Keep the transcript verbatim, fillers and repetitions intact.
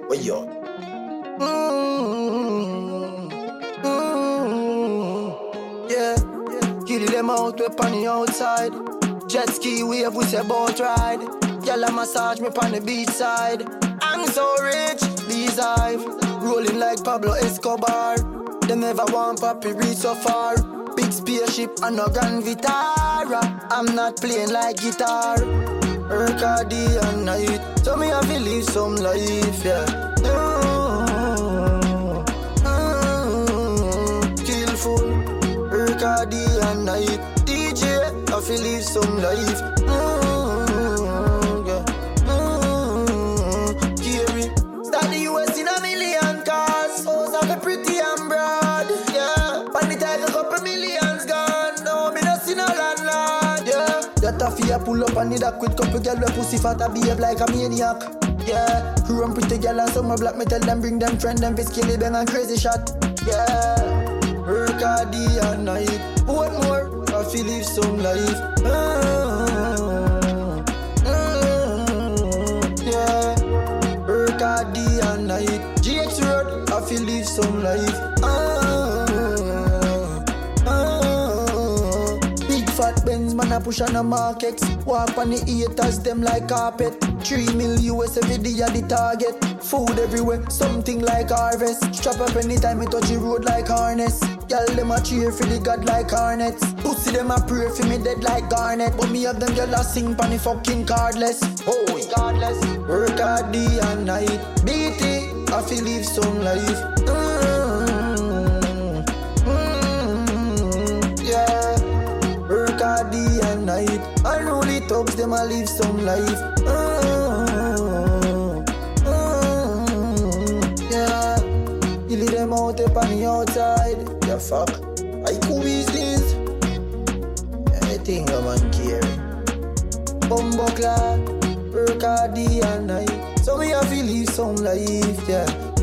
Where you at? Mm-hmm. Mm-hmm. Yeah. Kill them out, we on the outside. Jet ski wave, we say boat ride. Gyal a massage me on the beach side. I'm so rich, these hive. Rolling like Pablo Escobar. Them never want papi reach so far. Big spaceship and no Grand Vitara. I'm not playing like guitar. Work hard day and night, so me have to live some life, yeah. Mm-hmm. Mm-hmm. Kill full. Work hard day and night. D J, have to live some life. Mm-hmm. Yeah. Mm-hmm. Carry. Start the U S in a million cars. House have a pretty and broad, yeah. Pan the time a couple millions gone. No, me no see no landlord, yeah. That a fear pull up and need a quick couple girl with pussy fat a behave like a maniac, yeah. Run pretty girl and some black me tell them bring them friend them fit skilly bang and crazy shot, yeah. Work hard day and night. What more? I feel live some life. Mm-hmm. Mm-hmm. Yeah. Work hard day and night. G X Road, I feel live some life. Mm-hmm. Mm-hmm. Big fat Benz man a push on the markets. Walk on the haters them like carpet. Three mil U S every day at the target. Food everywhere, something like harvest. Strap up anytime I touch the road like harness. Y'all them a cheer for the god like hornets. Pussy them a pray for me dead like garnet. But me have them y'all a sing pan the fucking cardless. Oh, regardless. Work hard day and night. Beat it, I feel live some life. Mm-hmm. Mm-hmm. Yeah. Work hard day and night. Unruly thugs them a live some life. Mm-hmm. Mm-hmm. Yeah. You leave them out up on the outside. Yeah, fuck. I cool business. Anything a man carry. Bumbo clad. Work hard day and night. So we have to live some life, yeah.